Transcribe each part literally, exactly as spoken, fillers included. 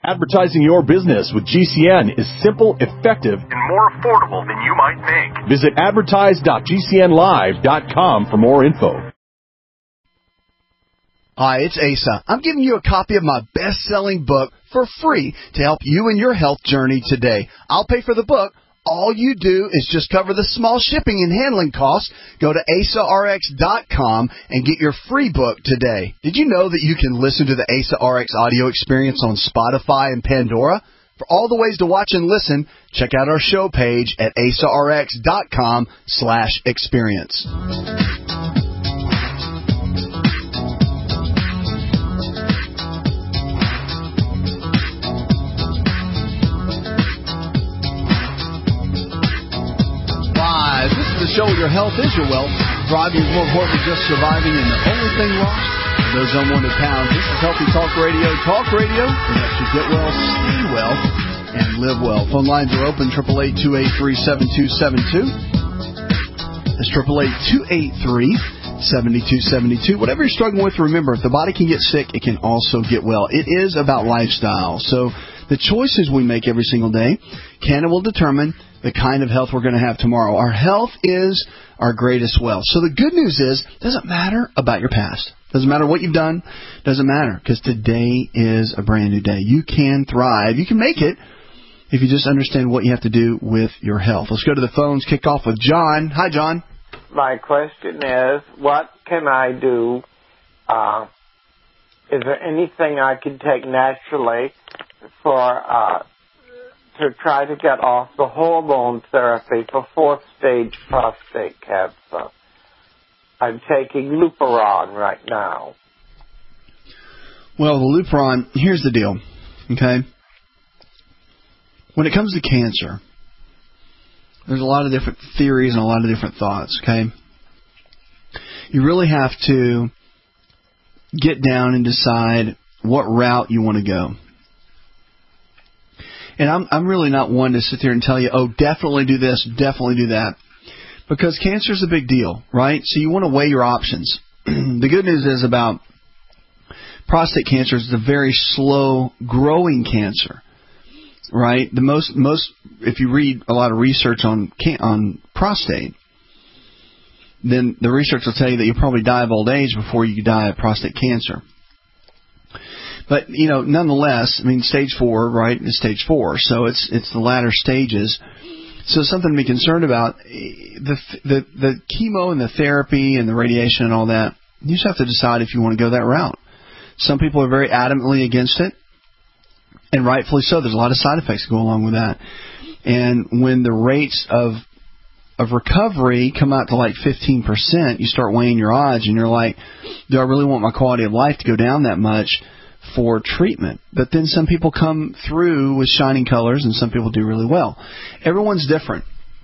Advertising your business with G C N is simple, effective, and more affordable than you might think. Visit advertise dot g c n live dot com for more info. Hi, it's Asa. I'm giving you a copy of my best-selling book for free to help you in your health journey today. I'll pay for the book. All you do is just cover the small shipping and handling costs. Go to asa r x dot com and get your free book today. Did you know that you can listen to the Asa R X audio experience on Spotify and Pandora? For all the ways to watch and listen, check out our show page at asa r x dot com slash experience. The show where your health is your wealth. Thriving is more important than just surviving, and the only thing lost are those unwanted pounds. This is Healthy Talk Radio. Talk Radio that helps you get well, stay well, and live well. Phone lines are open, eight eight eight, two eight three, seven two seven two. That's eight eight eight, two eight three, seven two seven two. Whatever you're struggling with, remember, if the body can get sick, it can also get well. It is about lifestyle. So the choices we make every single day can and will determine the kind of health we're going to have tomorrow. Our health is our greatest wealth. So the good news is, it doesn't matter about your past. Doesn't matter what you've done. Doesn't matter, because today is a brand new day. You can thrive. You can make it if you just understand what you have to do with your health. Let's go to the phones. Kick off with John. Hi, John. My question is, what can I do? Uh, is there anything I can take naturally for uh to try to get off the hormone therapy for fourth stage prostate cancer? I'm taking Leuperon right now. Well, the Leuperon, here's the deal, okay? When it comes to cancer, there's a lot of different theories and a lot of different thoughts, okay? You really have to get down and decide what route you want to go. And I'm I'm really not one to sit there and tell you, oh, definitely do this, definitely do that. Because cancer is a big deal, right? So you want to weigh your options. The good news is about prostate cancer is a very slow growing cancer, right? The most, most if you read a lot of research on can, on prostate, then the research will tell you that you'll probably die of old age before you die of prostate cancer. But, you know, nonetheless, I mean, stage four, right, is stage four. So it's it's the latter stages. So something to be concerned about. The, the, the chemo and the therapy and the radiation and all that, you just have to decide if you want to go that route. Some people are very adamantly against it, and rightfully so. There's a lot of side effects that go along with that. And when the rates of of recovery come out to like fifteen percent, you start weighing your odds, and you're like, do I really want my quality of life to go down that much for treatment? But then some people come through with shining colors, and some people do really well. Everyone's different.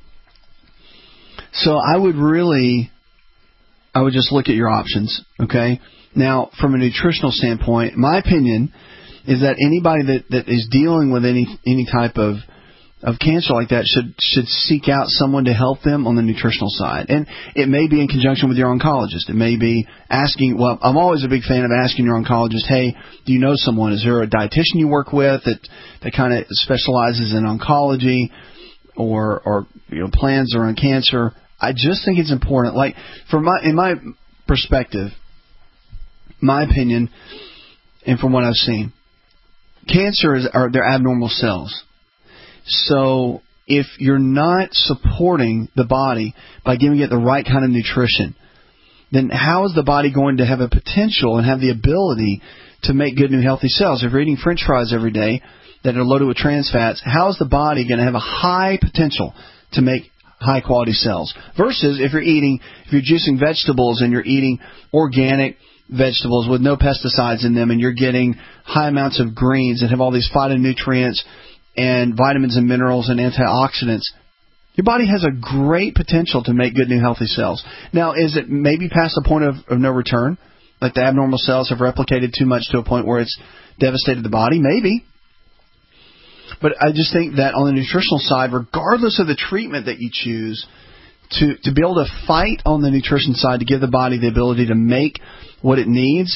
So I would really, I would just look at your options, okay? Now, from a nutritional standpoint, my opinion is that anybody that, that is dealing with any any type of of cancer like that should should seek out someone to help them on the nutritional side. And it may be in conjunction with your oncologist. It may be asking, well, I'm always a big fan of asking your oncologist, hey, do you know someone? Is there a dietitian you work with that, that kind of specializes in oncology or, or you know, plans around cancer? I just think it's important. Like, from my, in my perspective, my opinion, and from what I've seen, cancer is are they're abnormal cells. So if you're not supporting the body by giving it the right kind of nutrition, then how is the body going to have a potential and have the ability to make good, new, healthy cells? If you're eating French fries every day that are loaded with trans fats, how is the body going to have a high potential to make high-quality cells? Versus if you're eating, if you're juicing vegetables and you're eating organic vegetables with no pesticides in them, and you're getting high amounts of greens that have all these phytonutrients and vitamins and minerals and antioxidants, your body has a great potential to make good, new, healthy cells. Now, is it maybe past the point of, of no return? Like the abnormal cells have replicated too much to a point where it's devastated the body? Maybe. But I just think that on the nutritional side, regardless of the treatment that you choose, to, to be able to fight on the nutrition side to give the body the ability to make what it needs,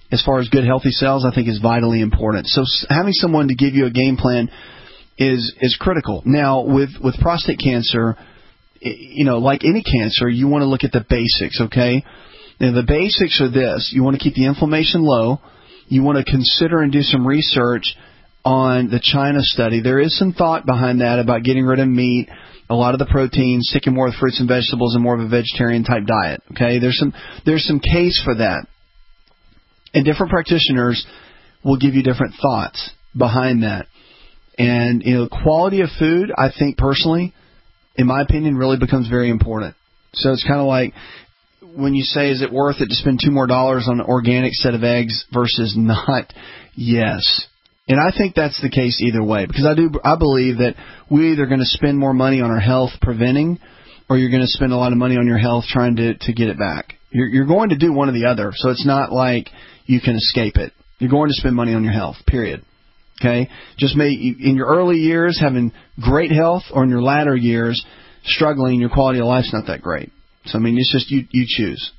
as far as good, healthy cells, I think is vitally important. So having someone to give you a game plan is is critical. Now, with, with prostate cancer, you know, like any cancer, you want to look at the basics, okay? Now, the basics are this. You want to keep the inflammation low. You want to consider and do some research on the China study. There is some thought behind that about getting rid of meat, a lot of the protein, sticking more with fruits and vegetables and more of a vegetarian type diet, okay? There's some there's some case for that. And different practitioners will give you different thoughts behind that. And, you know, quality of food, I think personally, in my opinion, really becomes very important. So it's kind of like when you say, is it worth it to spend two more dollars on an organic set of eggs versus not? Yes. And I think that's the case either way, because I do I believe that we're either going to spend more money on our health preventing, or you're going to spend a lot of money on your health trying to, to get it back. You're, you're going to do one or the other, so it's not like you can escape it. You're going to spend money on your health, period. Okay? Just may in your early years having great health, or in your latter years struggling, your quality of life's not that great. So, I mean, it's just you, you choose.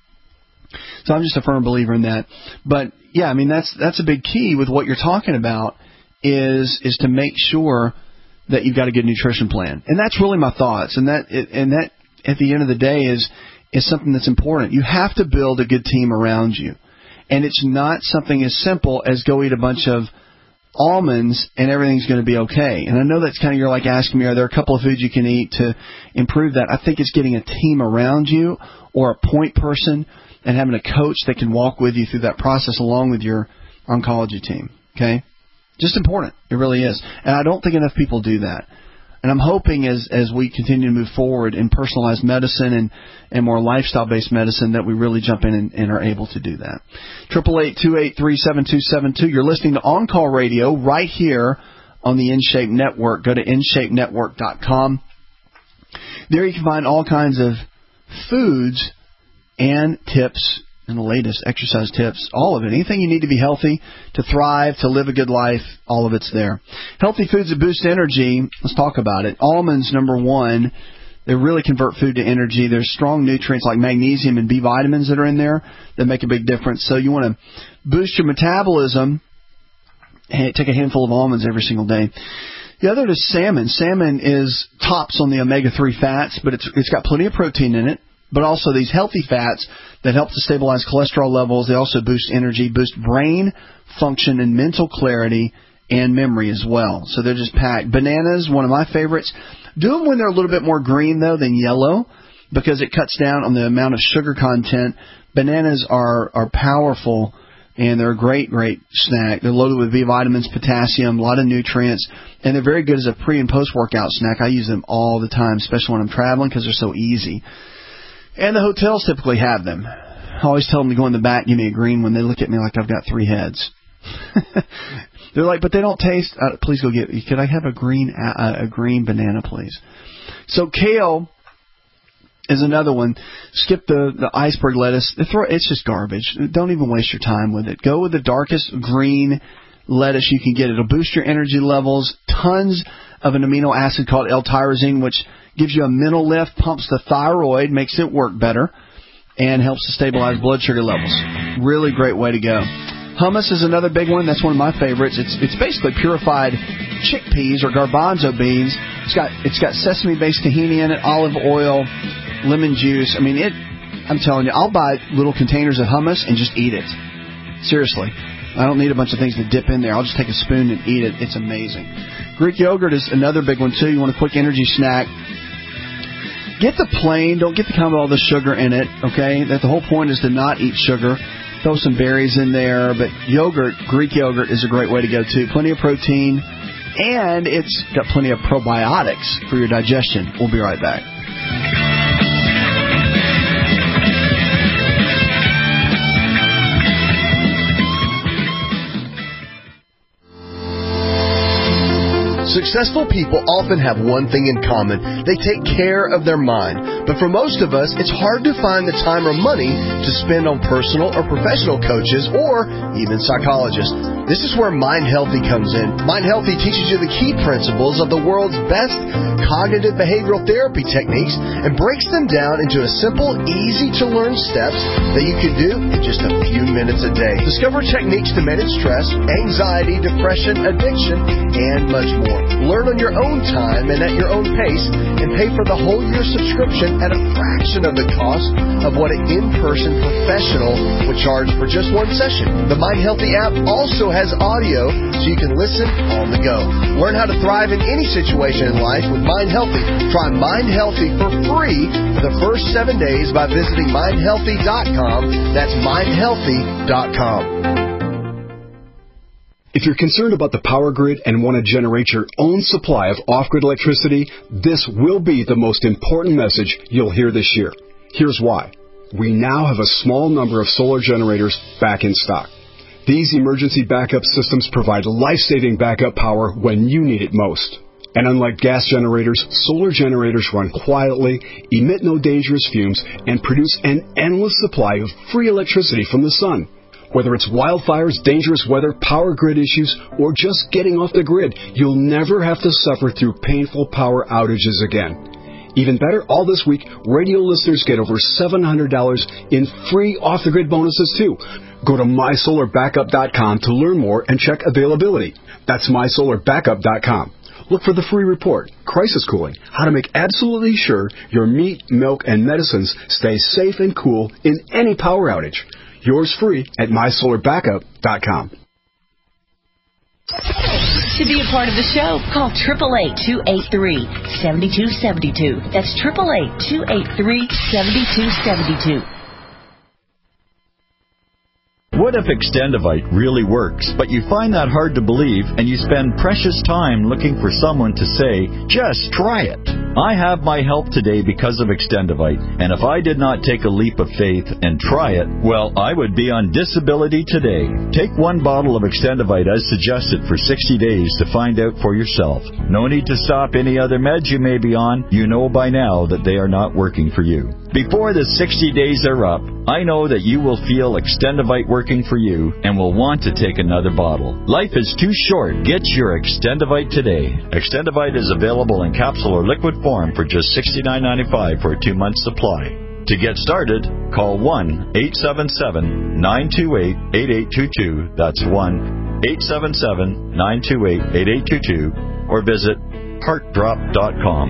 So I'm just a firm believer in that. But, yeah, I mean, that's that's a big key with what you're talking about is is to make sure that you've got a good nutrition plan. And that's really my thoughts. And that, and that at the end of the day, is is something that's important. You have to build a good team around you. And it's not something as simple as go eat a bunch of almonds and everything's going to be okay. And I know that's kind of, you're like asking me, are there a couple of foods you can eat to improve that? I think it's getting a team around you, or a point person, and having a coach that can walk with you through that process along with your oncology team. Okay? Just important. It really is. And I don't think enough people do that. And I'm hoping as as we continue to move forward in personalized medicine and, and more lifestyle-based medicine that we really jump in and, and are able to do that. eight eight eight, two eight three, seven two seven two. You're listening to On Call Radio right here on the InShape Network. Go to in shape network dot com. There you can find all kinds of foods and tips and the latest exercise tips, all of it. Anything you need to be healthy, to thrive, to live a good life, all of it's there. Healthy foods that boost energy, let's talk about it. Almonds, number one, they really convert food to energy. There's strong nutrients like magnesium and B vitamins that are in there that make a big difference. So you want to boost your metabolism, and take a handful of almonds every single day. The other is salmon. Salmon is tops on the omega three fats, but it's it's got plenty of protein in it, but also these healthy fats that help to stabilize cholesterol levels. They also boost energy, boost brain function and mental clarity and memory as well. So they're just packed. Bananas, one of my favorites. Do them when they're a little bit more green, though, than yellow, because it cuts down on the amount of sugar content. Bananas are, are powerful, and they're a great, great snack. They're loaded with B vitamins, potassium, a lot of nutrients, and they're very good as a pre- and post-workout snack. I use them all the time, especially when I'm traveling, because they're so easy. And the hotels typically have them. I always tell them to go in the back, give me a green one. They look at me like I've got three heads. They're like, but they don't taste. Uh, please go get. Could I have a green uh, a green banana, please? So kale is another one. Skip the, the iceberg lettuce. It's just garbage. Don't even waste your time with it. Go with the darkest green lettuce you can get. It'll boost your energy levels. Tons of an amino acid called L-tyrosine, which gives you a mental lift, pumps the thyroid, makes it work better, and helps to stabilize blood sugar levels. Really great way to go. Hummus is another big one. That's one of my favorites. It's it's basically purified chickpeas or garbanzo beans. It's got it's got sesame-based tahini in it, olive oil, lemon juice. I mean, it. I'm telling you, I'll buy little containers of hummus and just eat it. Seriously. I don't need a bunch of things to dip in there. I'll just take a spoon and eat it. It's amazing. Greek yogurt is another big one, too. You want a quick energy snack. Get the plain. Don't get the kind with all the sugar in it, okay? That the whole point is to not eat sugar. Throw some berries in there. But yogurt, Greek yogurt, is a great way to go, too. Plenty of protein. And it's got plenty of probiotics for your digestion. We'll be right back. Successful people often have one thing in common. They take care of their mind. But for most of us, it's hard to find the time or money to spend on personal or professional coaches or even psychologists. This is where Mind Healthy comes in. Mind Healthy teaches you the key principles of the world's best cognitive behavioral therapy techniques and breaks them down into a simple, easy-to-learn steps that you can do in just a few minutes a day. Discover techniques to manage stress, anxiety, depression, addiction, and much more. Learn on your own time and at your own pace, and pay for the whole year subscription at a fraction of the cost of what an in-person professional would charge for just one session. The Mind Healthy app also has audio so you can listen on the go. Learn how to thrive in any situation in life with Mind Healthy. Try Mind Healthy for free for the first seven days by visiting mind healthy dot com. That's mind healthy dot com. If you're concerned about the power grid and want to generate your own supply of off-grid electricity, this will be the most important message you'll hear this year. Here's why. We now have a small number of solar generators back in stock. These emergency backup systems provide life-saving backup power when you need it most. And unlike gas generators, solar generators run quietly, emit no dangerous fumes, and produce an endless supply of free electricity from the sun. Whether it's wildfires, dangerous weather, power grid issues, or just getting off the grid, you'll never have to suffer through painful power outages again. Even better, all this week, radio listeners get over seven hundred dollars in free off-the-grid bonuses, too. Go to my solar backup dot com to learn more and check availability. That's my solar backup dot com. Look for the free report, Crisis Cooling, how to make absolutely sure your meat, milk, and medicines stay safe and cool in any power outage. Yours free at my solar backup dot com. To be a part of the show, call eight eight eight, two eight three, seven two seven two. That's eight eight eight, two eight three, seven two seven two. What if Extendivite really works, but you find that hard to believe and you spend precious time looking for someone to say, just try it? I have my help today because of Extendivite, and if I did not take a leap of faith and try it, well, I would be on disability today. Take one bottle of Extendivite as suggested for sixty days to find out for yourself. No need to stop any other meds you may be on. You know by now that they are not working for you. Before the sixty days are up, I know that you will feel Extendivite working for you and will want to take another bottle. Life is too short. Get your Extendivite today. Extendivite is available in capsule or liquid form for just sixty-nine ninety-five for a two-month supply. To get started, call one eight seven seven, nine two eight, eight eight two two. That's one eight seven seven, nine two eight, eight eight two two, or visit heart drop dot com.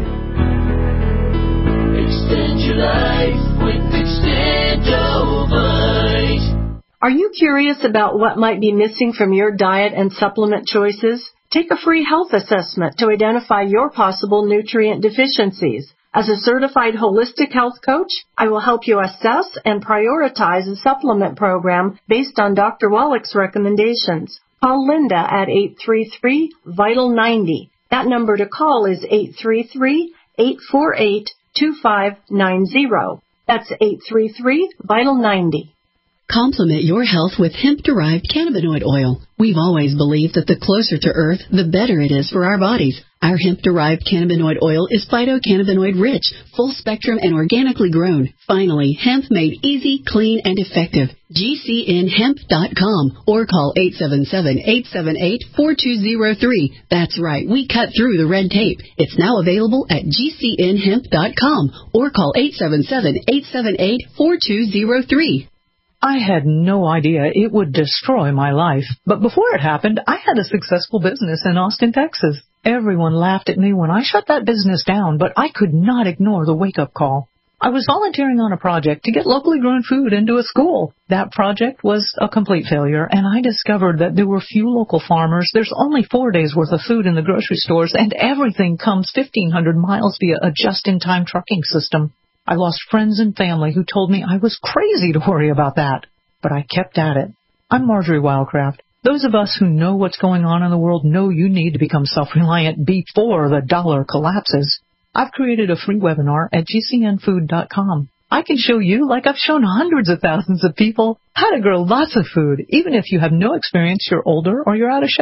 Extend your life with Extendivite. Are you curious about what might be missing from your diet and supplement choices? Take a free health assessment to identify your possible nutrient deficiencies. As a certified holistic health coach, I will help you assess and prioritize a supplement program based on Doctor Wallach's recommendations. Call Linda at eight three three, vital ninety. That number to call is eight three three, eight four eight, two five nine zero. That's eight three three, vital ninety. Complement your health with hemp-derived cannabinoid oil. We've always believed that the closer to Earth, the better it is for our bodies. Our hemp-derived cannabinoid oil is phytocannabinoid-rich, full-spectrum, and organically grown. Finally, hemp made easy, clean, and effective. G C N hemp dot com or call eight seven seven, eight seven eight, four two zero three. That's right, we cut through the red tape. It's now available at G C N hemp dot com or call eight seven seven, eight seven eight, four two zero three. I had no idea it would destroy my life. But before it happened, I had a successful business in Austin, Texas. Everyone laughed at me when I shut that business down, but I could not ignore the wake-up call. I was volunteering on a project to get locally grown food into a school. That project was a complete failure, and I discovered that there were few local farmers. There's only four days' worth of food in the grocery stores, and everything comes fifteen hundred miles via a just-in-time trucking system. I lost friends and family who told me I was crazy to worry about that, but I kept at it. I'm Marjorie Wildcraft. Those of us who know what's going on in the world know you need to become self-reliant before the dollar collapses. I've created a free webinar at G C N food dot com. I can show you, like I've shown hundreds of thousands of people, how to grow lots of food, even if you have no experience, you're older, or you're out of shape.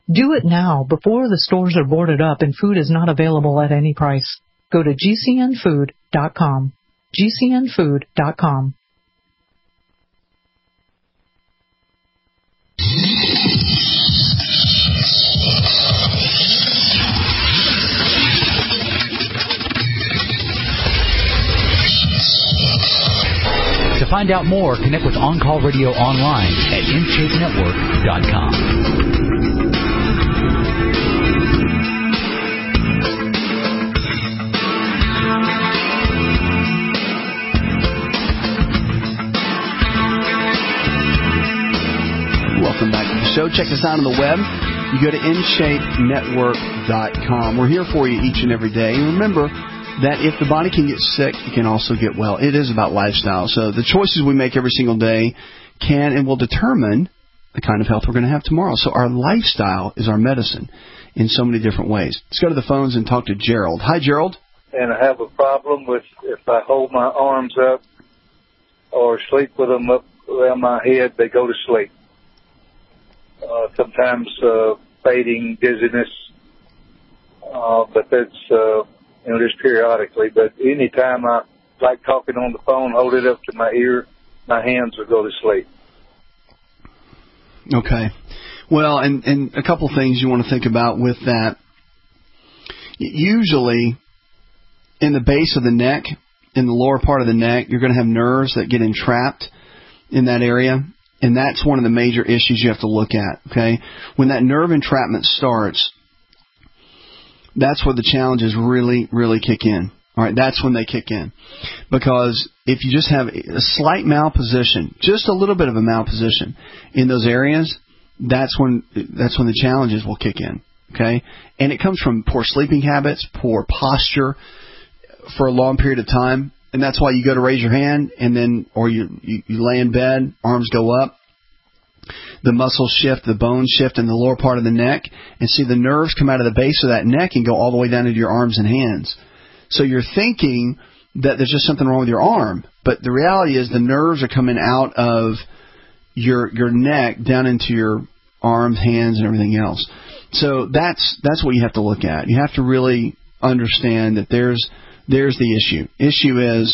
Do it now before the stores are boarded up and food is not available at any price. Go to G C N food dot com. G C N food dot com. To find out more, connect with On Call Radio online at in shape network dot com. Welcome back to the show. Check us out on the web. You go to in shape network dot com. We're here for you each and every day. And remember that if the body can get sick, it can also get well. It is about lifestyle. So the choices we make every single day can and will determine the kind of health we're going to have tomorrow. So our lifestyle is our medicine in so many different ways. Let's go to the phones and talk to Gerald. Hi, Gerald. And I have a problem with if I hold my arms up or sleep with them up around my head, they go to sleep. Uh, sometimes uh, fading dizziness, uh, but that's, uh, you know, just periodically. But anytime I like talking on the phone, hold it up to my ear, my hands will go to sleep. Okay. Well, and, and a couple things you want to think about with that. Usually, in the base of the neck, in the lower part of the neck, you're going to have nerves that get entrapped in that area. And that's one of the major issues you have to look at, okay? When that nerve entrapment starts, that's where the challenges really, really kick in. All right, that's when they kick in. Because if you just have a slight malposition, just a little bit of a malposition in those areas, that's when that's when the challenges will kick in, okay? And it comes from poor sleeping habits, poor posture for a long period of time. And that's why you go to raise your hand, and then, or you, you, you lay in bed, arms go up, the muscles shift, the bones shift in the lower part of the neck, and see the nerves come out of the base of that neck and go all the way down into your arms and hands. So you're thinking that there's just something wrong with your arm, but the reality is the nerves are coming out of your your neck down into your arms, hands, and everything else. So that's that's what you have to look at. You have to really understand that there's There's the issue. Issue is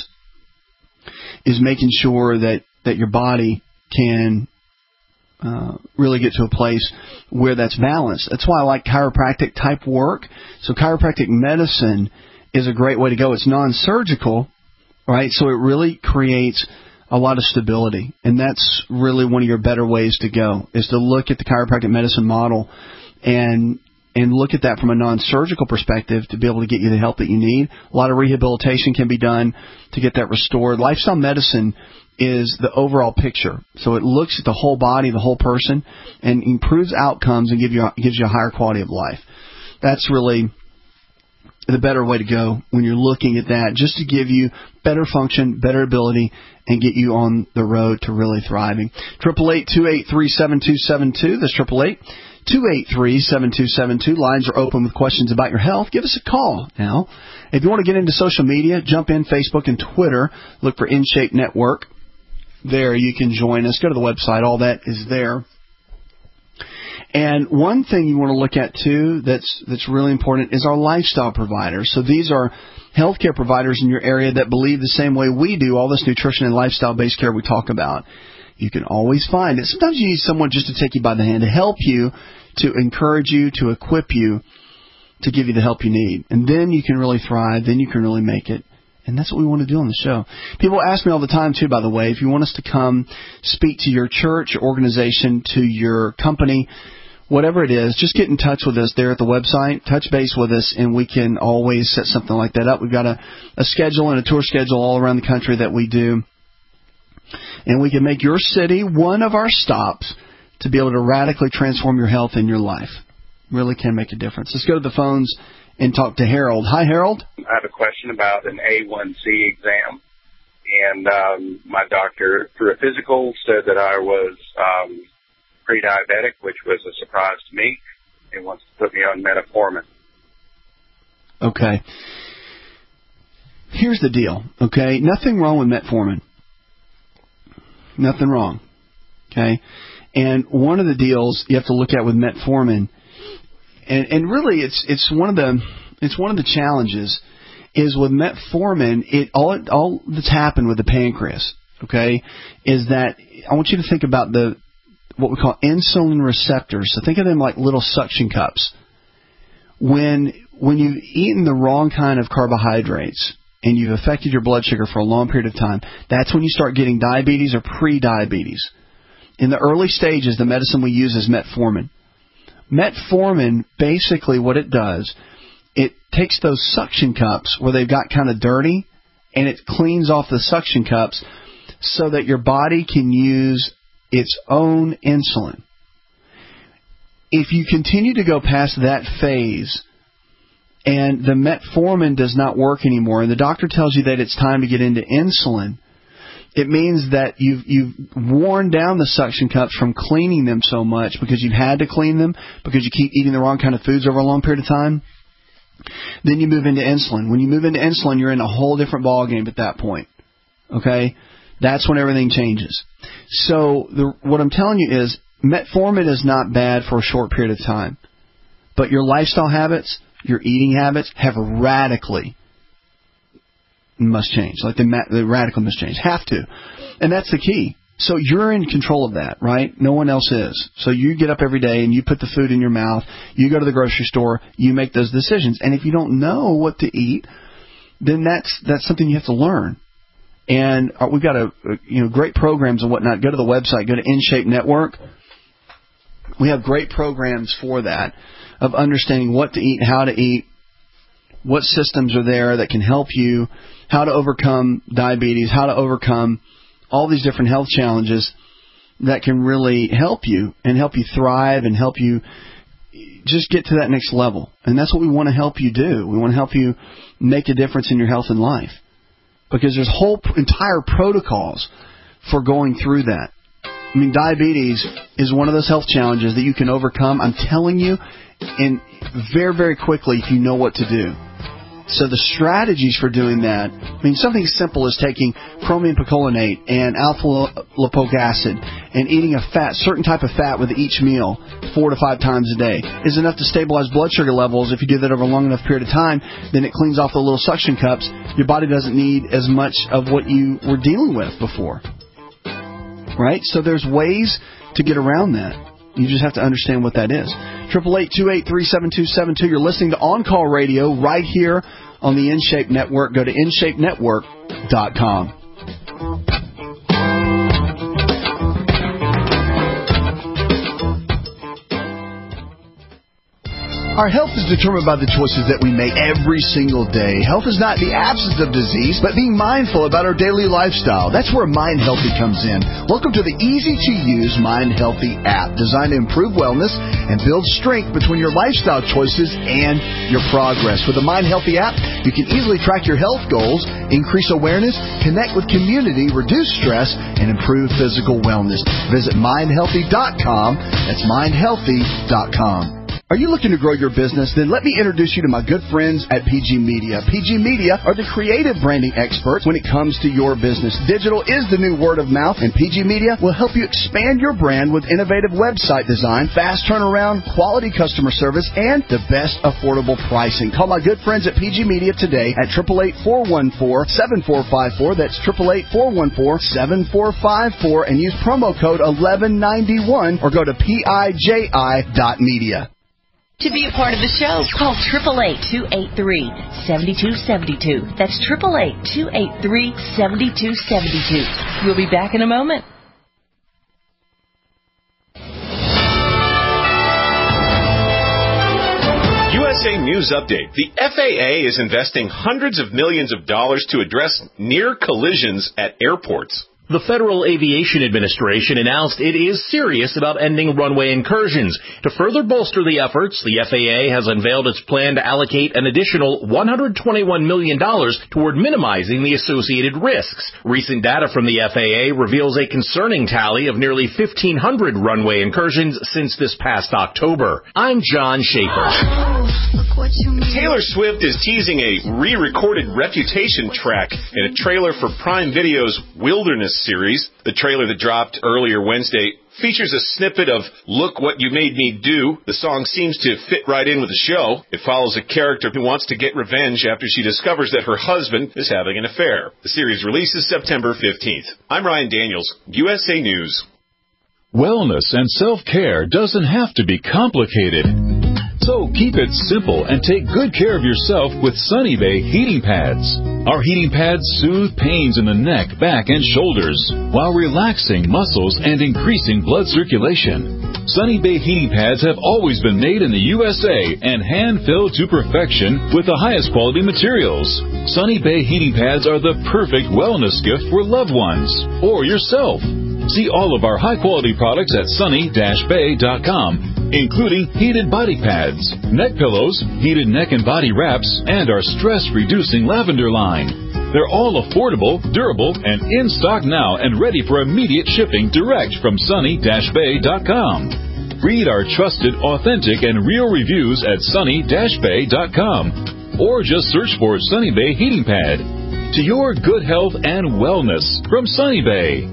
is making sure that, that your body can uh, really get to a place where that's balanced. That's why I like chiropractic type work. So chiropractic medicine is a great way to go. It's non-surgical, right? So it really creates a lot of stability. And that's really one of your better ways to go, is to look at the chiropractic medicine model and and look at that from a non-surgical perspective to be able to get you the help that you need. A lot of rehabilitation can be done to get that restored. Lifestyle medicine is the overall picture. So it looks at the whole body, the whole person, and improves outcomes and give you, gives you a higher quality of life. That's really the better way to go when you're looking at that, just to give you better function, better ability, and get you on the road to really thriving. eight eight eight, two eight three, seven two seven two. That's eight eight eight, two eight three, seven two seven two. Lines are open with questions about your health. Give us a call now. If you want to get into social media, jump in Facebook and Twitter. Look for InShape Network. There you can join us. Go to the website. All that is there. And one thing you want to look at, too, that's that's really important is our lifestyle providers. So these are healthcare providers in your area that believe the same way we do, all this nutrition and lifestyle-based care we talk about. You can always find it. Sometimes you need someone just to take you by the hand, to help you, to encourage you, to equip you, to give you the help you need. And then you can really thrive. Then you can really make it. And that's what we want to do on the show. People ask me all the time, too, by the way, if you want us to come speak to your church, your organization, to your company, whatever it is, just get in touch with us there at the website. Touch base with us, and we can always set something like that up. We've got a, a schedule and a tour schedule all around the country that we do. And we can make your city one of our stops to be able to radically transform your health and your life. Really can make a difference. Let's go to the phones and talk to Harold. Hi, Harold. I have a question about an A one C exam. And um, my doctor, through a physical, said that I was um, pre-diabetic, which was a surprise to me, and wants to put me on metformin. Okay. Here's the deal, okay? Nothing wrong with metformin. Nothing wrong, okay? And one of the deals you have to look at with metformin And, and really, it's it's one of the it's one of the challenges is with metformin. It all it, all that's happened with the pancreas, okay, is that I want you to think about the what we call insulin receptors. So think of them like little suction cups. When when you've eaten the wrong kind of carbohydrates and you've affected your blood sugar for a long period of time, that's when you start getting diabetes or pre-diabetes. In the early stages, the medicine we use is metformin. Metformin, basically what it does, it takes those suction cups where they've got kind of dirty, and it cleans off the suction cups so that your body can use its own insulin. If you continue to go past that phase and the metformin does not work anymore, and the doctor tells you that it's time to get into insulin, it means that you've, you've worn down the suction cups from cleaning them so much because you've had to clean them because you keep eating the wrong kind of foods over a long period of time. Then you move into insulin. When you move into insulin, you're in a whole different ballgame at that point. Okay? That's when everything changes. So the, what I'm telling you is metformin is not bad for a short period of time. But your lifestyle habits, your eating habits have radically must change. Like the, the radical must change. Have to. And that's the key. So you're in control of that, right? No one else is. So you get up every day and you put the food in your mouth. You go to the grocery store. You make those decisions. And if you don't know what to eat, then that's that's something you have to learn. And we've got a, you know great programs and whatnot. Go to the website. Go to InShape Network. We have great programs for that, of understanding what to eat, how to eat, what systems are there that can help you, how to overcome diabetes, how to overcome all these different health challenges that can really help you and help you thrive and help you just get to that next level. And that's what we want to help you do. We want to help you make a difference in your health and life, because there's whole entire protocols for going through that. I mean, diabetes is one of those health challenges that you can overcome, I'm telling you, and very, very quickly if you know what to do. So the strategies for doing that, I mean, something as simple as taking chromium picolinate and alpha-lipoic acid and eating a fat, certain type of fat with each meal four to five times a day is enough to stabilize blood sugar levels. If you do that over a long enough period of time, then it cleans off the little suction cups. Your body doesn't need as much of what you were dealing with before. Right? So there's ways to get around that. You just have to understand what that is. eight eight eight, two eight three, seven two seven two. You're listening to On Call Radio right here on the InShape Network. Go to in shape network dot com. Our health is determined by the choices that we make every single day. Health is not the absence of disease, but being mindful about our daily lifestyle. That's where Mind Healthy comes in. Welcome to the easy-to-use Mind Healthy app, designed to improve wellness and build strength between your lifestyle choices and your progress. With the Mind Healthy app, you can easily track your health goals, increase awareness, connect with community, reduce stress, and improve physical wellness. Visit mind healthy dot com. That's mind healthy dot com. Are you looking to grow your business? Then let me introduce you to my good friends at P G Media. P G Media are the creative branding experts when it comes to your business. Digital is the new word of mouth, and P G Media will help you expand your brand with innovative website design, fast turnaround, quality customer service, and the best affordable pricing. Call my good friends at P G Media today at eight eight eight, four one four, seven four five four. That's eight eight eight, four one four, seven four five four, and use promo code eleven ninety-one or go to P I J I dot media. To be a part of the show, call eight eight eight, two eight three, seven two seven two. That's eight eight eight, two eight three, seven two seven two. We'll be back in a moment. U S A News Update. The F A A is investing hundreds of millions of dollars to address near collisions at airports. The Federal Aviation Administration announced it is serious about ending runway incursions. To further bolster the efforts, the F A A has unveiled its plan to allocate an additional one hundred twenty-one million dollars toward minimizing the associated risks. Recent data from the F A A reveals a concerning tally of nearly fifteen hundred runway incursions since this past October. I'm John Schaefer. Taylor Swift is teasing a re-recorded Reputation track in a trailer for Prime Video's Wilderness series. The trailer that dropped earlier Wednesday features a snippet of Look What You Made Me Do. The song seems to fit right in with the show. It follows a character who wants to get revenge after she discovers that her husband is having an affair. The series releases September fifteenth. I'm Ryan Daniels, U S A News. Wellness and self-care doesn't have to be complicated. So keep it simple and take good care of yourself with Sunny Bay heating pads. Our heating pads soothe pains in the neck, back, and shoulders while relaxing muscles and increasing blood circulation. Sunny Bay heating pads have always been made in the U S A and hand-filled to perfection with the highest quality materials. Sunny Bay heating pads are the perfect wellness gift for loved ones or yourself. See all of our high-quality products at sunny dash bay dot com, including heated body pads, neck pillows, heated neck and body wraps, and our stress-reducing lavender line. They're all affordable, durable, and in stock now and ready for immediate shipping direct from sunny dash bay dot com. Read our trusted, authentic, and real reviews at sunny dash bay dot com or just search for Sunny Bay Heating Pad. To your good health and wellness from Sunny Bay.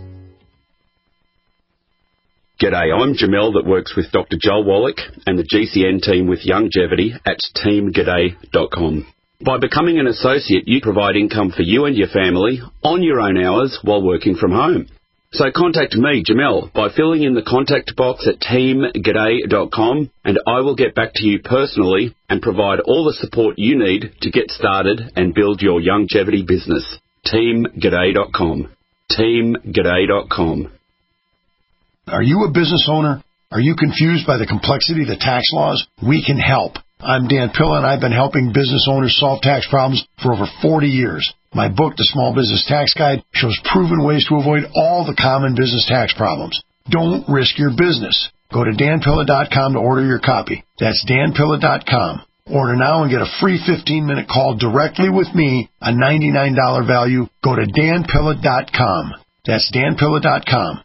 G'day, I'm Jamel that works with Doctor Joel Wallach and the G C N team with Longevity at team g'day dot com. By becoming an associate, you provide income for you and your family on your own hours while working from home. So contact me, Jamel, by filling in the contact box at team g'day dot com, and I will get back to you personally and provide all the support you need to get started and build your longevity business. team g'day dot com. team g'day dot com. Are you a business owner? Are you confused by the complexity of the tax laws? We can help. I'm Dan Pilla, and I've been helping business owners solve tax problems for over forty years. My book, The Small Business Tax Guide, shows proven ways to avoid all the common business tax problems. Don't risk your business. Go to dan pilla dot com to order your copy. That's dan pilla dot com. Order now and get a free fifteen-minute call directly with me, a ninety-nine dollars value. Go to dan pilla dot com. That's dan pilla dot com.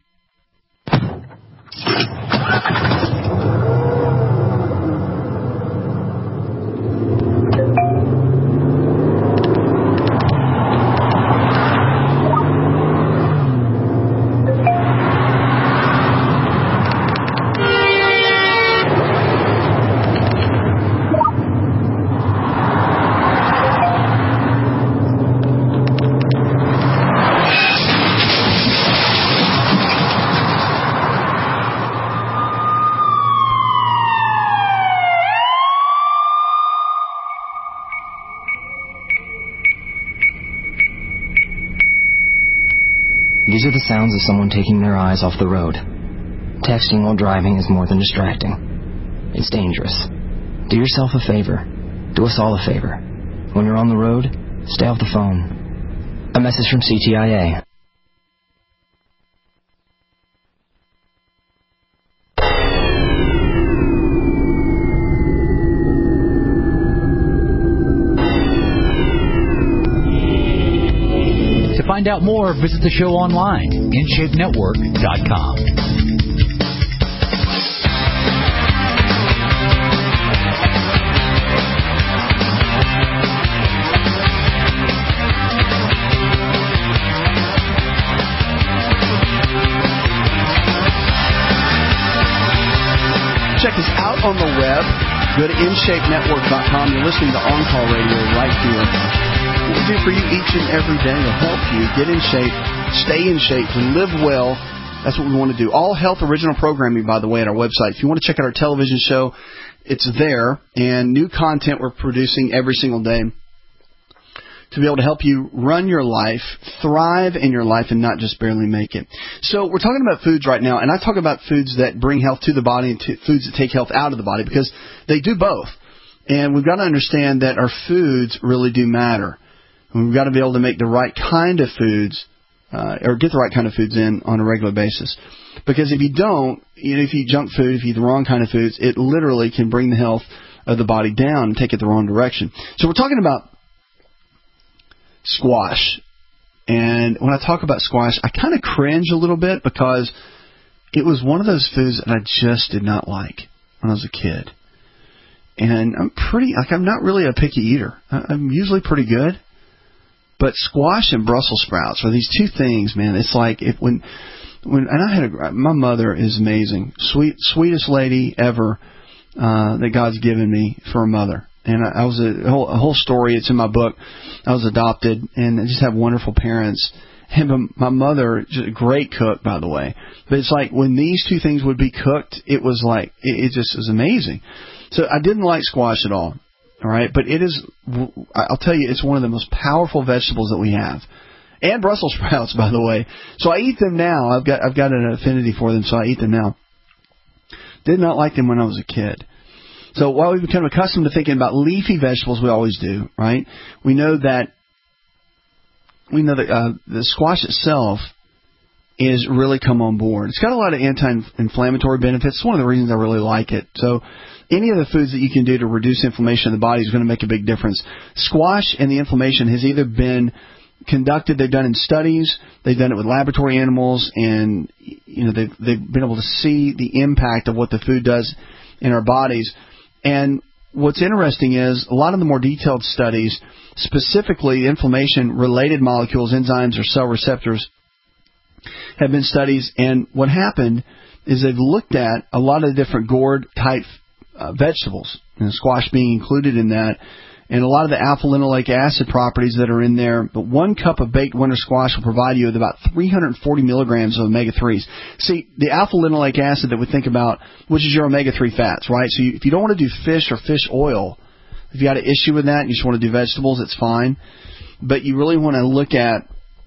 These are the sounds of someone taking their eyes off the road. Texting while driving is more than distracting. It's dangerous. Do yourself a favor. Do us all a favor. When you're on the road, stay off the phone. A message from C T I A. To find out more, visit the show online, in shape network dot com. Check us out on the web. Go to in shape network dot com. You're listening to On Call Radio right here. What we do for you each and every day to help you get in shape, stay in shape, and live well. That's what we want to do. All health original programming, by the way, at our website. If you want to check out our television show, it's there. And new content we're producing every single day to be able to help you run your life, thrive in your life, and not just barely make it. So we're talking about foods right now, and I talk about foods that bring health to the body and to foods that take health out of the body, because they do both. And we've got to understand that our foods really do matter. And we've got to be able to make the right kind of foods, uh, or get the right kind of foods in on a regular basis. Because if you don't, you know, if you eat junk food, if you eat the wrong kind of foods, it literally can bring the health of the body down and take it the wrong direction. So we're talking about squash. And when I talk about squash, I kind of cringe a little bit because it was one of those foods that I just did not like when I was a kid. And I'm pretty, like, I'm not really a picky eater. I'm usually pretty good. But squash and Brussels sprouts are these two things, man. It's like if when, when, and I had a, my mother is amazing. Sweet, sweetest lady ever, uh, that God's given me for a mother. And I, I was a, a whole, a whole story. It's in my book. I was adopted and I just have wonderful parents. And my mother, just a great cook, by the way. But it's like when these two things would be cooked, it was like, it, it just was amazing. So I didn't like squash at all. All right, but it is, I'll tell you, it's one of the most powerful vegetables that we have. And Brussels sprouts, by the way. So I eat them now. I've got I've got an affinity for them, so I eat them now. Did not like them when I was a kid. So while we've become accustomed to thinking about leafy vegetables, we always do, right? We know that we know that uh, the squash itself is really come on board. It's got a lot of anti-inflammatory benefits. It's one of the reasons I really like it. So any of the foods that you can do to reduce inflammation in the body is going to make a big difference. Squash and the inflammation has either been conducted, they've done in studies, they've done it with laboratory animals, and you know they've, they've been able to see the impact of what the food does in our bodies. And what's interesting is a lot of the more detailed studies, specifically inflammation-related molecules, enzymes, or cell receptors, have been studies, and what happened is they've looked at a lot of the different gourd-type uh, vegetables, and squash being included in that, and a lot of the alpha-linoleic acid properties that are in there. But one cup of baked winter squash will provide you with about three hundred forty milligrams of omega threes. See, the alpha-linoleic acid that we think about, which is your omega three fats, right? So you, if you don't want to do fish or fish oil, if you got an issue with that and you just want to do vegetables, it's fine. But you really want to look at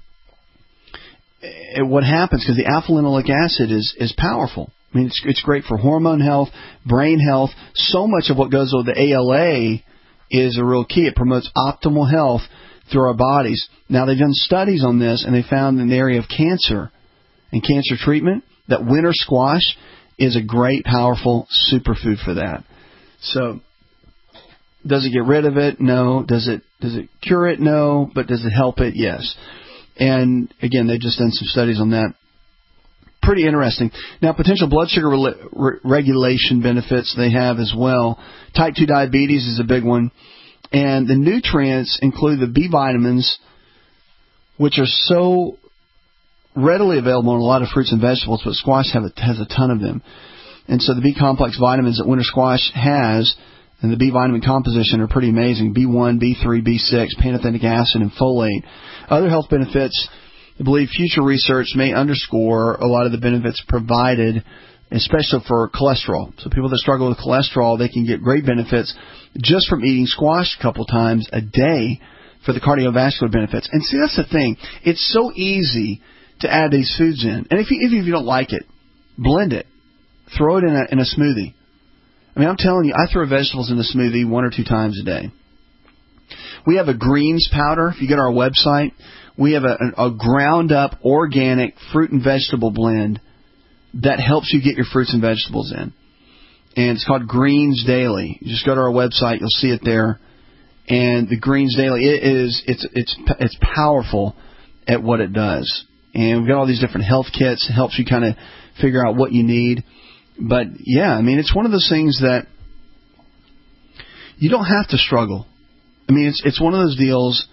what happens, because the alpha-linoleic acid is, is powerful. I mean, it's, it's great for hormone health, brain health. So much of what goes with the A L A is a real key. It promotes optimal health through our bodies. Now, they've done studies on this, and they found in the area of cancer and cancer treatment that winter squash is a great, powerful superfood for that. So, does it get rid of it? No. Does it does it cure it? No. But does it help it? Yes. And, again, they've just done some studies on that. Pretty interesting. Now, potential blood sugar re- re- regulation benefits they have as well. Type two diabetes is a big one. And the nutrients include the B vitamins, which are so readily available in a lot of fruits and vegetables, but squash have a, has a ton of them. And so the B complex vitamins that winter squash has, and the B vitamin composition, are pretty amazing. B one, B three, B six, pantothenic acid, and folate. Other health benefits, I believe future research may underscore a lot of the benefits provided, especially for cholesterol. So people that struggle with cholesterol, they can get great benefits just from eating squash a couple times a day for the cardiovascular benefits. And see, that's the thing. It's so easy to add these foods in. And if you, if you don't like it, blend it. Throw it in a, in a smoothie. I mean, I'm telling you, I throw vegetables in a smoothie one or two times a day. We have a greens powder. If you go to our website, we have a, a ground-up organic fruit and vegetable blend that helps you get your fruits and vegetables in. And it's called Greens Daily. You just go to our website, you'll see it there. And the Greens Daily, it is it's it's it's powerful at what it does. And we've got all these different health kits. It helps you kind of figure out what you need. But yeah, I mean, it's one of those things that you don't have to struggle. I mean, it's it's one of those deals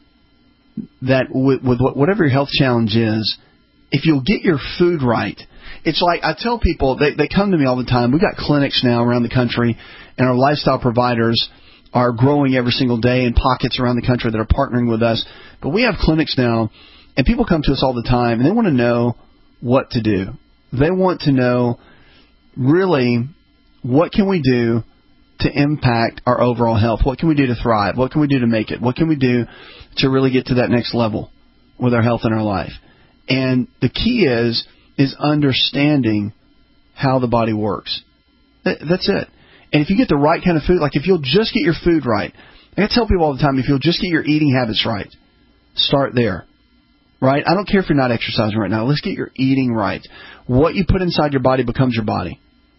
that with, with whatever your health challenge is, if you'll get your food right, it's like I tell people, they, they come to me all the time. We've got clinics now around the country, and our lifestyle providers are growing every single day in pockets around the country that are partnering with us. But we have clinics now, and people come to us all the time, and they want to know what to do. They want to know, really, what can we do to impact our overall health? What can we do to thrive? What can we do to make it? What can we do to really get to that next level with our health and our life? And the key is is understanding how the body works. That's it. And if you get the right kind of food, like if you'll just get your food right, I tell people all the time, if you'll just get your eating habits right, start there. Right? I don't care if you're not exercising right now. Let's get your eating right. What you put inside your body becomes your body.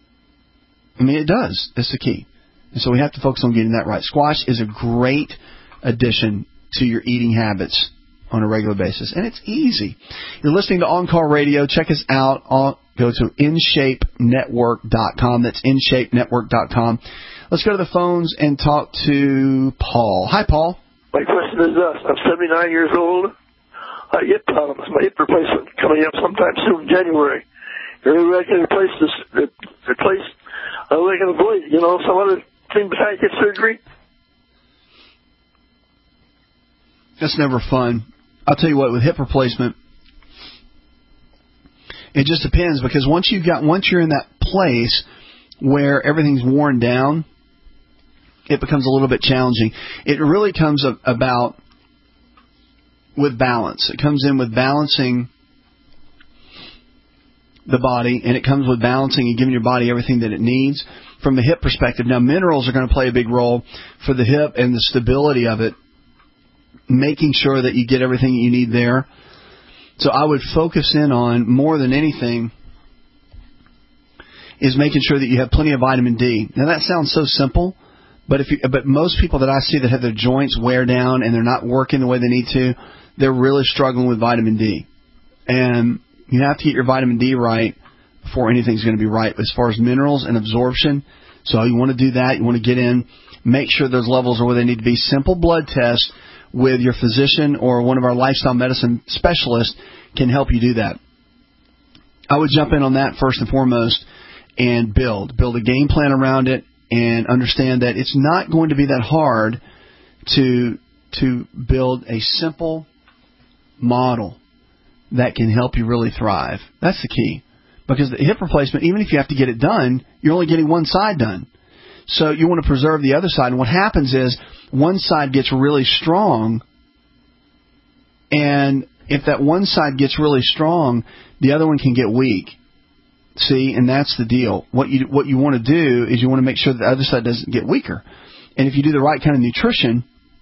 I mean, it does. That's the key. And so we have to focus on getting that right. Squash is a great addition to your eating habits on a regular basis. And it's easy. You're listening to On Call Radio. Check us out. On, go to in shape network dot com. That's in shape network dot com. Let's go to the phones and talk to Paul. Hi, Paul. My question is this. I'm seventy-nine years old. I hip problems. My hip replacement coming up sometime soon in January. Any way I can replace this, replace, how I can avoid, you know, some other thing besides hip surgery? That's never fun. I'll tell you what, with hip replacement, it just depends, because once you've got, once you're in that place where everything's worn down, it becomes a little bit challenging. It really comes about with balance. It comes in with balancing the body, and it comes with balancing and giving your body everything that it needs from the hip perspective. Now, minerals are going to play a big role for the hip and the stability of it, making sure that you get everything you need there. So I would focus in on, more than anything, is making sure that you have plenty of vitamin D. Now, that sounds so simple, but if you, but most people that I see that have their joints wear down and they're not working the way they need to, they're really struggling with vitamin D. And you have to get your vitamin D right before anything's going to be right as far as minerals and absorption. So you want to do that. You want to get in, make sure those levels are where they need to be. Simple blood tests with your physician or one of our lifestyle medicine specialists can help you do that. I would jump in on that first and foremost and build. Build a game plan around it and understand that it's not going to be that hard to to build a simple model that can help you really thrive. That's the key. Because the hip replacement, even if you have to get it done, you're only getting one side done. So you want to preserve the other side. And what happens is one side gets really strong, and if that one side gets really strong, the other one can get weak. See, and that's the deal. What you what you want to do is you want to make sure that the other side doesn't get weaker. And if you do the right kind of nutrition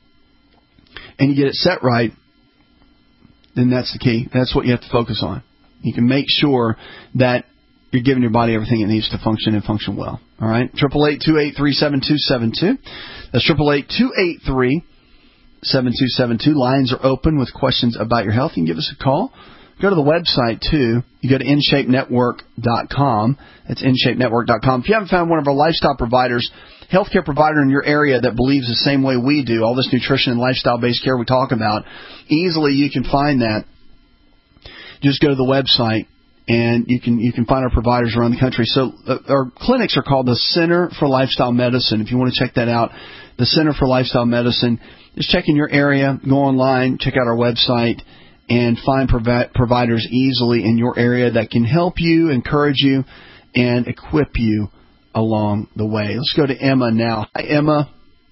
and you get it set right, then that's the key. That's what you have to focus on. You can make sure that you're giving your body everything it needs to function and function well. All right? eight eight eight, two eight three, seven two seven two. That's eight eight eight, two eight three, seven two seven two. Lines are open with questions about your health. You can give us a call. Go to the website, too. You go to in shape network dot com. That's in shape network dot com. If you haven't found one of our lifestyle providers, healthcare provider in your area that believes the same way we do, all this nutrition and lifestyle-based care we talk about, easily you can find that. Just go to the website, and you can you can find our providers around the country. So uh, our clinics are called the Center for Lifestyle Medicine. If you want to check that out, the Center for Lifestyle Medicine. Just check in your area, go online, check out our website, and find provi- providers easily in your area that can help you, encourage you, and equip you along the way. Let's go to Emma now. Hi, Emma.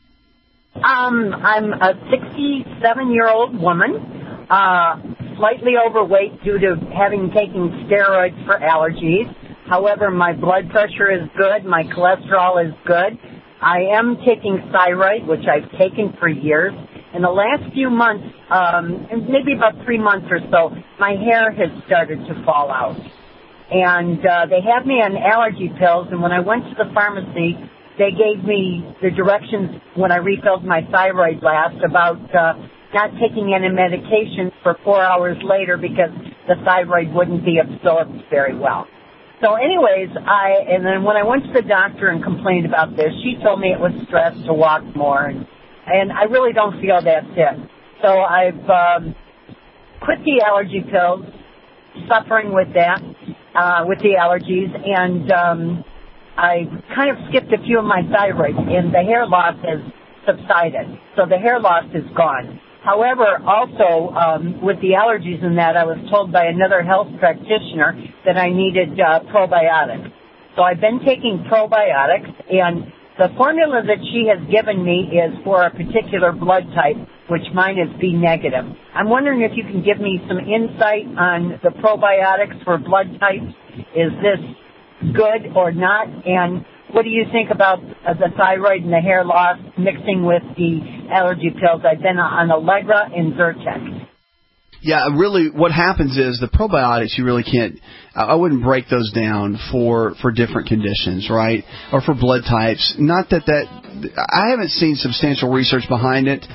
Um, I'm a sixty-seven-year-old woman, uh, slightly overweight due to having taken steroids for allergies. However, my blood pressure is good. My cholesterol is good. I am taking thyroid, which I've taken for years. In the last few months, um, maybe about three months or so, my hair has started to fall out. And uh, they have me on allergy pills, and when I went to the pharmacy, they gave me the directions when I refilled my thyroid last about uh, not taking any medication for four hours later because the thyroid wouldn't be absorbed very well. So anyways, I and then when I went to the doctor and complained about this, she told me it was stress to walk more, and, and I really don't feel that's it. So I've um, quit the allergy pills, suffering with that, uh, with the allergies, and um, I kind of skipped a few of my thyroid, and the hair loss has subsided. So the hair loss is gone. However, also, um, with the allergies and that, I was told by another health practitioner that I needed uh, probiotics. So I've been taking probiotics, and the formula that she has given me is for a particular blood type, which mine is B negative. I'm wondering if you can give me some insight on the probiotics for blood types. Is this good or not? And what do you think about uh, the thyroid and the hair loss mixing with the allergy pills? I've been on Allegra and Zyrtec. Yeah, really what happens is the probiotics, you really can't, I wouldn't break those down for, for different conditions, right? Or for blood types. Not that that, I haven't seen substantial research behind it,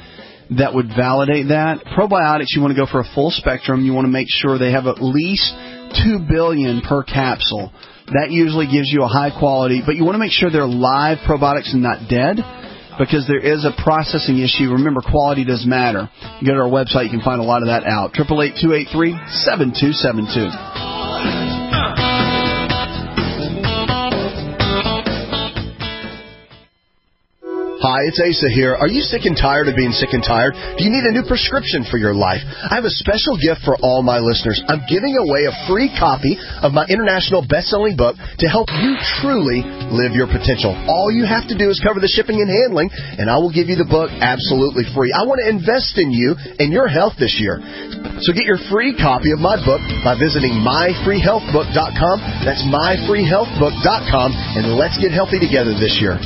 that would validate that. Probiotics, you want to go for a full spectrum. You want to make sure they have at least two billion per capsule. That usually gives you a high quality, but you want to make sure they're live probiotics and not dead, because there is a processing issue. Remember, quality does matter. You go to our website, you can find a lot of that out. eight eight eight, two eight three, seven two seven two. Hi, it's Asa here. Are you sick and tired of being sick and tired? Do you need a new prescription for your life? I have a special gift for all my listeners. I'm giving away a free copy of my international best-selling book to help you truly live your potential. All you have to do is cover the shipping and handling, and I will give you the book absolutely free. I want to invest in you and your health this year. So get your free copy of my book by visiting my free health book dot com. That's my free health book dot com, and let's get healthy together this year.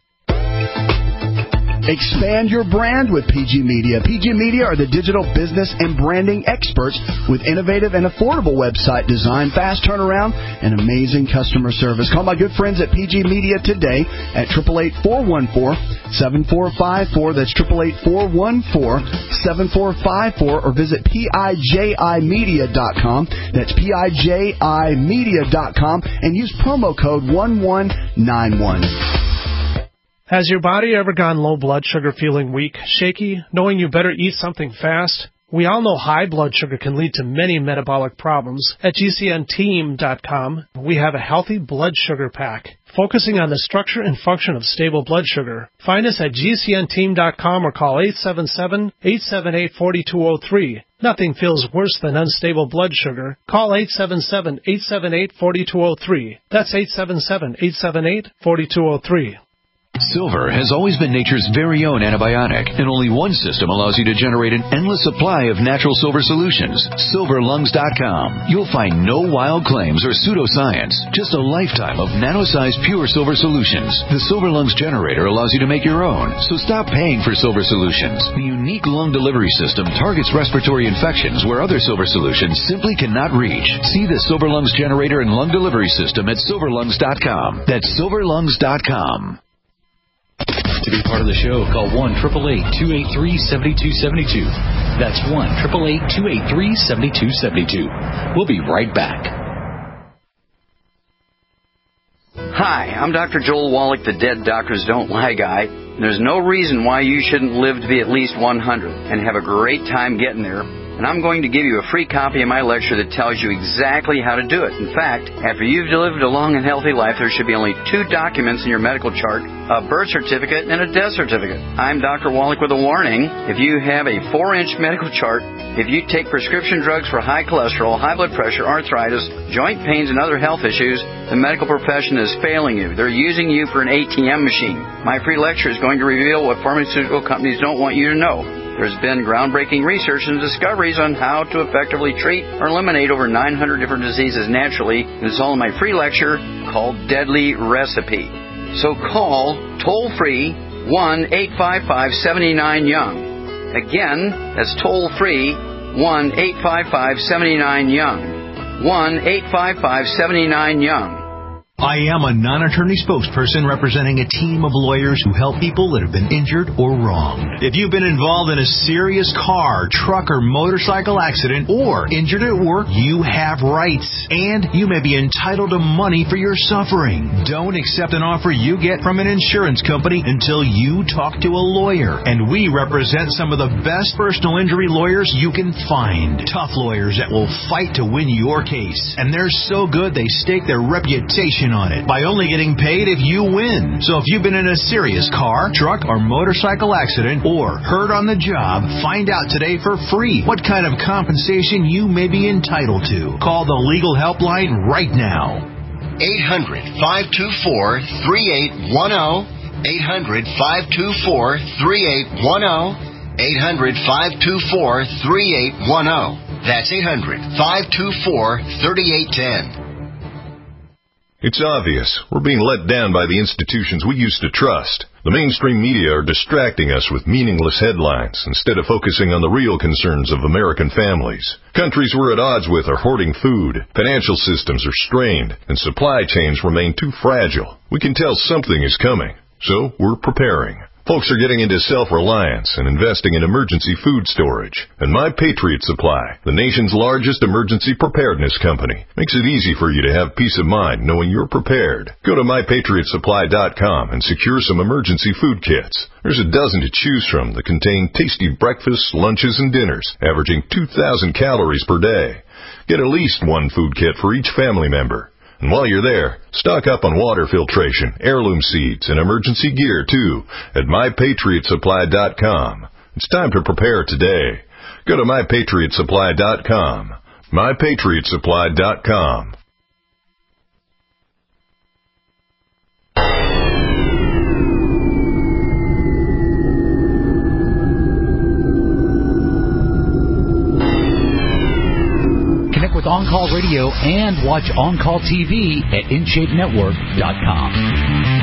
Expand your brand with P G Media. P G Media are the digital business and branding experts with innovative and affordable website design, fast turnaround, and amazing customer service. Call my good friends at P G Media today at eight eight eight, four one four, seven four five four. That's eight eight eight, four one four, seven four five four, or visit P I J I media dot com. That's P I J I media dot com, and use promo code one one nine one. Has your body ever gone low blood sugar, feeling weak, shaky, knowing you better eat something fast? We all know high blood sugar can lead to many metabolic problems. At G C N team dot com, we have a healthy blood sugar pack, focusing on the structure and function of stable blood sugar. Find us at G C N team dot com or call eight seven seven, eight seven eight, four two zero three. Nothing feels worse than unstable blood sugar. Call eight seven seven, eight seven eight, four two zero three. That's eight seven seven, eight seven eight, four two zero three. Silver has always been nature's very own antibiotic, and only one system allows you to generate an endless supply of natural silver solutions. silver lungs dot com. You'll find no wild claims or pseudoscience, just a lifetime of nano-sized pure silver solutions. The Silver Lungs generator allows you to make your own, so stop paying for silver solutions. The unique lung delivery system targets respiratory infections where other silver solutions simply cannot reach. See the Silver Lungs generator and lung delivery system at silver lungs dot com. That's silver lungs dot com. To be part of the show, call one eight eight eight, two eight three, seven two seven two. That's one eight eight eight, two eight three, seven two seven two. We'll be right back. Hi, I'm Doctor Joel Wallach, the Dead Doctors Don't Lie guy. There's no reason why you shouldn't live to be at least one hundred and have a great time getting there. And I'm going to give you a free copy of my lecture that tells you exactly how to do it. In fact, after you've lived a long and healthy life, there should be only two documents in your medical chart, a birth certificate and a death certificate. I'm Doctor Wallach with a warning. If you have a four-inch medical chart, if you take prescription drugs for high cholesterol, high blood pressure, arthritis, joint pains, and other health issues, the medical profession is failing you. They're using you for an A T M machine. My free lecture is going to reveal what pharmaceutical companies don't want you to know. There's been groundbreaking research and discoveries on how to effectively treat or eliminate over nine hundred different diseases naturally, and it's all in my free lecture called Deadly Recipe. So call toll-free one eight five five, seven nine, young. Again, that's toll-free one eight five five, seven nine, young. one eight five five, seven nine, young. I am a non-attorney spokesperson representing a team of lawyers who help people that have been injured or wronged. If you've been involved in a serious car, truck, or motorcycle accident, or injured at work, you have rights, and you may be entitled to money for your suffering. Don't accept an offer you get from an insurance company until you talk to a lawyer, and we represent some of the best personal injury lawyers you can find. Tough lawyers that will fight to win your case, and they're so good they stake their reputation on it by only getting paid if you win. So if you've been in a serious car, truck, or motorcycle accident or hurt on the job, find out today for free what kind of compensation you may be entitled to. Call the legal helpline right now. eight hundred, five two four, three eight one zero. eight hundred, five two four, three eight one zero. eight hundred, five two four, three eight one zero. That's eight hundred, five two four, three eight one zero. It's obvious. We're being let down by the institutions we used to trust. The mainstream media are distracting us with meaningless headlines instead of focusing on the real concerns of American families. Countries we're at odds with are hoarding food, financial systems are strained, and supply chains remain too fragile. We can tell something is coming, so we're preparing. Folks are getting into self-reliance and investing in emergency food storage. And My Patriot Supply, the nation's largest emergency preparedness company, makes it easy for you to have peace of mind knowing you're prepared. Go to my patriot supply dot com and secure some emergency food kits. There's a dozen to choose from that contain tasty breakfasts, lunches, and dinners, averaging two thousand calories per day. Get at least one food kit for each family member. And while you're there, stock up on water filtration, heirloom seeds, and emergency gear, too, at my patriot supply dot com. It's time to prepare today. Go to my patriot supply dot com. my patriot supply dot com. Connect with On Call Radio and watch On Call T V at in shape network dot com.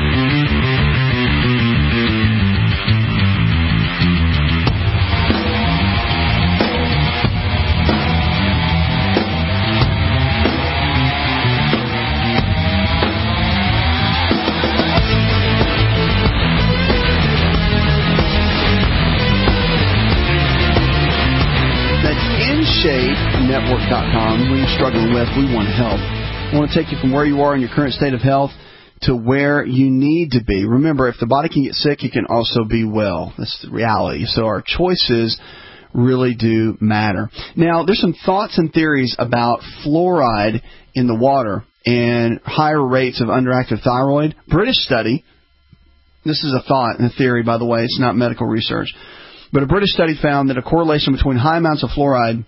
network dot com. When you're struggling with, we want to help. We want to take you from where you are in your current state of health to where you need to be. Remember, if the body can get sick, it can also be well. That's the reality. So our choices really do matter. Now, there's some thoughts and theories about fluoride in the water and higher rates of underactive thyroid. British study, this is a thought and a theory, by the way, it's not medical research, but a British study found that a correlation between high amounts of fluoride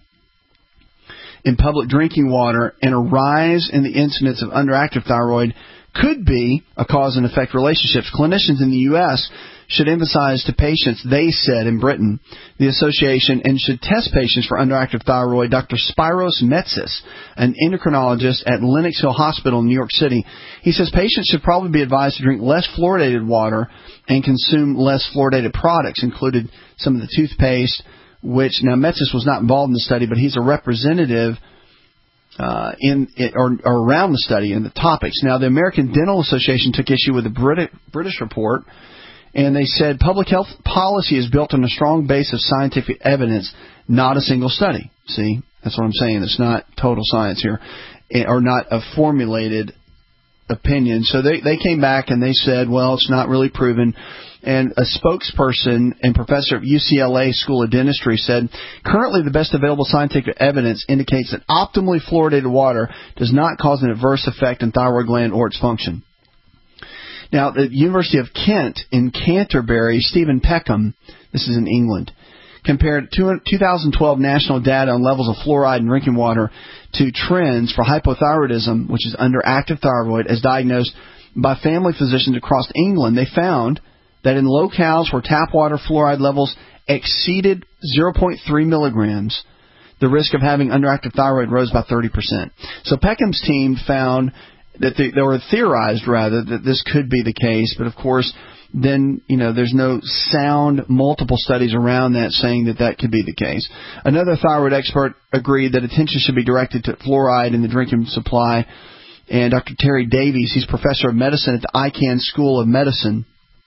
in public drinking water and a rise in the incidence of underactive thyroid could be a cause and effect relationships. Clinicians in the U S should emphasize to patients, they said in Britain, the association, and should test patients for underactive thyroid. Doctor Spiros Metsis, an endocrinologist at Lenox Hill Hospital in New York City, he says patients should probably be advised to drink less fluoridated water and consume less fluoridated products, included some of the toothpaste, which, now Metsis was not involved in the study, but he's a representative uh, in it, or, or around the study and the topics. Now, the American Dental Association took issue with the British, British report, and they said public health policy is built on a strong base of scientific evidence, not a single study. See, that's what I'm saying. It's not total science here, or not a formulated opinion. So they, they came back and they said, well, it's not really proven. And a spokesperson and professor at U C L A School of Dentistry said, currently the best available scientific evidence indicates that optimally fluoridated water does not cause an adverse effect on thyroid gland or its function. Now, the University of Kent in Canterbury, Stephen Peckham, this is in England, compared two thousand twelve national data on levels of fluoride in drinking water to trends for hypothyroidism, which is underactive thyroid, as diagnosed by family physicians across England. They found that in locales where tap water fluoride levels exceeded zero point three milligrams, the risk of having underactive thyroid rose by thirty percent. So Peckham's team found that they, they were theorized, rather, that this could be the case. But, of course, then, you know, there's no sound multiple studies around that saying that that could be the case. Another thyroid expert agreed that attention should be directed to fluoride in the drinking supply. And Doctor Terry Davies, he's professor of medicine at the Icahn School of Medicine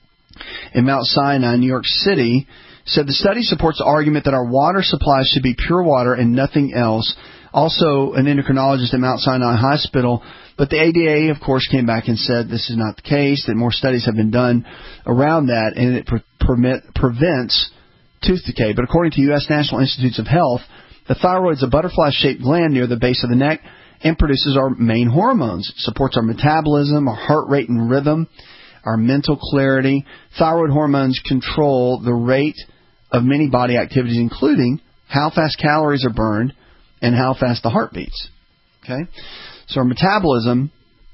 in Mount Sinai, New York City, said the study supports the argument that our water supply should be pure water and nothing else. Also an endocrinologist at Mount Sinai Hospital. But the A D A, of course, came back and said this is not the case, that more studies have been done around that, and it pre- permit, prevents tooth decay. But according to U S National Institutes of Health, the thyroid is a butterfly-shaped gland near the base of the neck and produces our main hormones. It supports our metabolism, our heart rate and rhythm, our mental clarity. Thyroid hormones control the rate of many body activities, including how fast calories are burned and how fast the heart beats. Okay? So our metabolism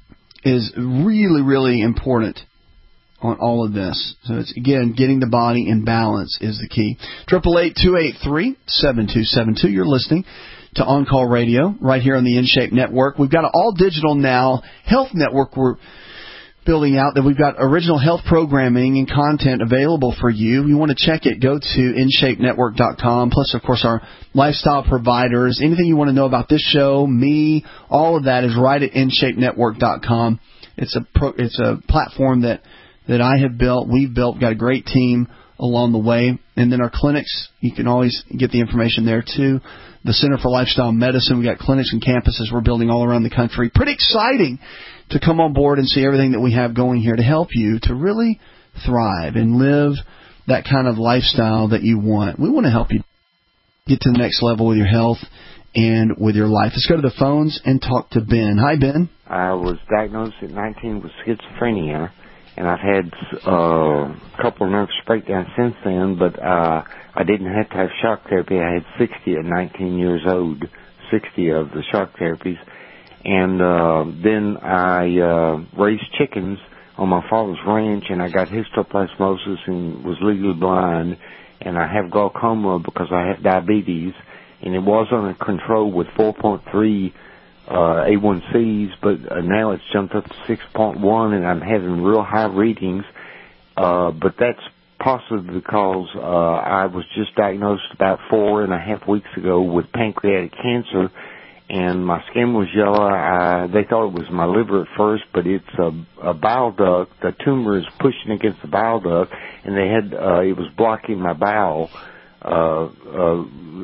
is really, really important on all of this. So it's, again, getting the body in balance is the key. eight eight eight, two eight three, seven two seven two. You're listening to On Call Radio right here on the InShape Network. We've got an all-digital now health network we're building out, that we've got original health programming and content available for you. You want to check it, go to in shape network dot com. Plus, of course, our lifestyle providers. Anything you want to know about this show, me, all of that is right at in shape network dot com. It's a pro, it's a platform that that I have built, we've built, got a great team along the way. And then our clinics, you can always get the information there too. The Center for Lifestyle Medicine, we got clinics and campuses we're building all around the country. Pretty exciting to come on board and see everything that we have going here to help you to really thrive and live that kind of lifestyle that you want. We want to help you get to the next level with your health and with your life. Let's go to the phones and talk to Ben. Hi, Ben. I was diagnosed at nineteen with schizophrenia, and I've had uh, a couple of nervous breakdowns since then, but uh, I didn't have to have shock therapy. I had sixty at nineteen years old, sixty of the shock therapies. And uh, then I uh, raised chickens on my father's ranch, and I got histoplasmosis and was legally blind, and I have glaucoma because I have diabetes, and it was under control with four point three uh, A one C's, but uh, now it's jumped up to six point one, and I'm having real high readings, uh, but that's possibly because uh, I was just diagnosed about four and a half weeks ago with pancreatic cancer, and my skin was yellow. I, they thought it was my liver at first, but it's a, a bile duct. The tumor is pushing against the bile duct, and they had uh, it was blocking my bowel uh, uh,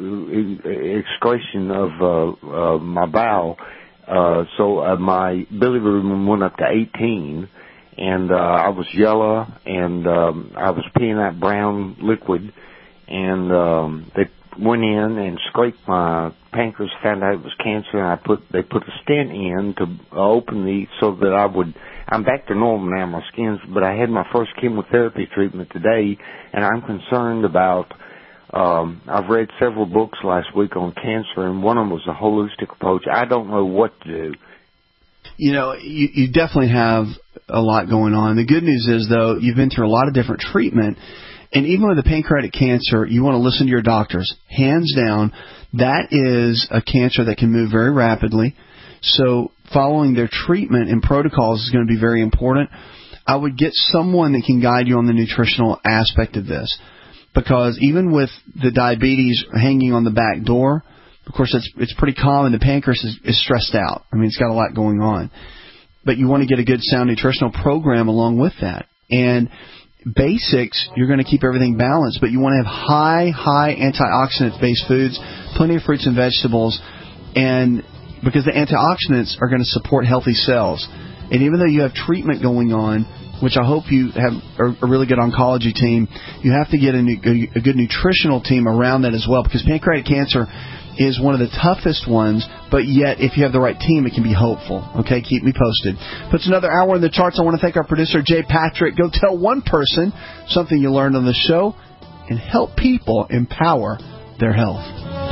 excretion of uh, uh, my bowel. Uh, so uh, my bilirubin went up to eighteen, and uh, I was yellow, and um, I was peeing out brown liquid, and um, they went in and scraped my pancreas, found out it was cancer, and I put they put a stent in to open the so that I would. I'm back to normal now, my skin's, but I had my first chemotherapy treatment today, and I'm concerned about. Um, I've read several books last week on cancer, and one of them was a holistic approach. I don't know what to do. You know, you, you definitely have a lot going on. The good news is, though, you've been through a lot of different treatment. And even with the pancreatic cancer, you want to listen to your doctors. Hands down, that is a cancer that can move very rapidly. So following their treatment and protocols is going to be very important. I would get someone that can guide you on the nutritional aspect of this. Because even with the diabetes hanging on the back door, of course, it's it's pretty common. The pancreas is, is stressed out. I mean, it's got a lot going on. But you want to get a good, sound nutritional program along with that. And basics, you're going to keep everything balanced, but you want to have high, high antioxidant-based foods, plenty of fruits and vegetables, and because the antioxidants are going to support healthy cells. And even though you have treatment going on, which I hope you have a really good oncology team, you have to get a, new, a good nutritional team around that as well, because pancreatic cancer is one of the toughest ones, but yet if you have the right team, it can be hopeful. Okay, keep me posted. Puts another hour in the charts. I want to thank our producer, Jay Patrick. Go tell one person something you learned on the show and help people empower their health.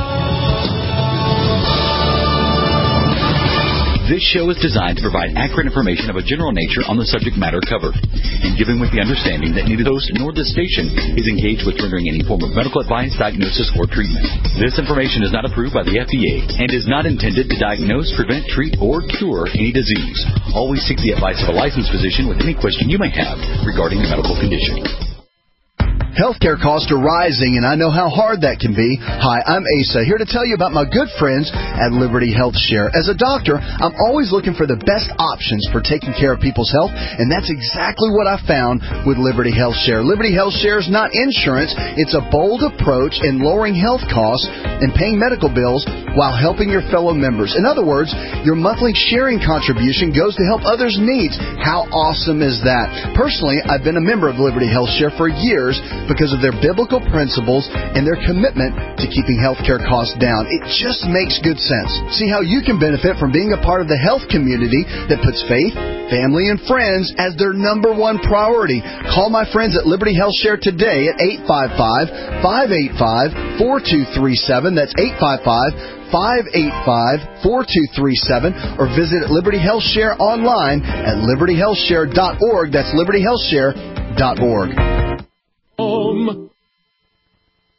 This show is designed to provide accurate information of a general nature on the subject matter covered, and given with the understanding that neither the host nor this station is engaged with rendering any form of medical advice, diagnosis, or treatment. This information is not approved by the F D A and is not intended to diagnose, prevent, treat, or cure any disease. Always seek the advice of a licensed physician with any question you may have regarding a medical condition. Healthcare costs are rising, and I know how hard that can be. Hi, I'm Asa, here to tell you about my good friends at Liberty Health Share. As a doctor, I'm always looking for the best options for taking care of people's health, and that's exactly what I found with Liberty Health Share. Liberty Health Share is not insurance. It's a bold approach in lowering health costs and paying medical bills while helping your fellow members. In other words, your monthly sharing contribution goes to help others' needs. How awesome is that? Personally, I've been a member of Liberty Health Share for years, because of their biblical principles and their commitment to keeping healthcare costs down. It just makes good sense. See how you can benefit from being a part of the health community that puts faith, family, and friends as their number one priority. Call my friends at Liberty Health Share today at eight five five, five eight five, four two three seven. That's eight five five, five eight five, four two three seven, or visit Liberty Health Share online at liberty health share dot org. That's liberty health share dot org.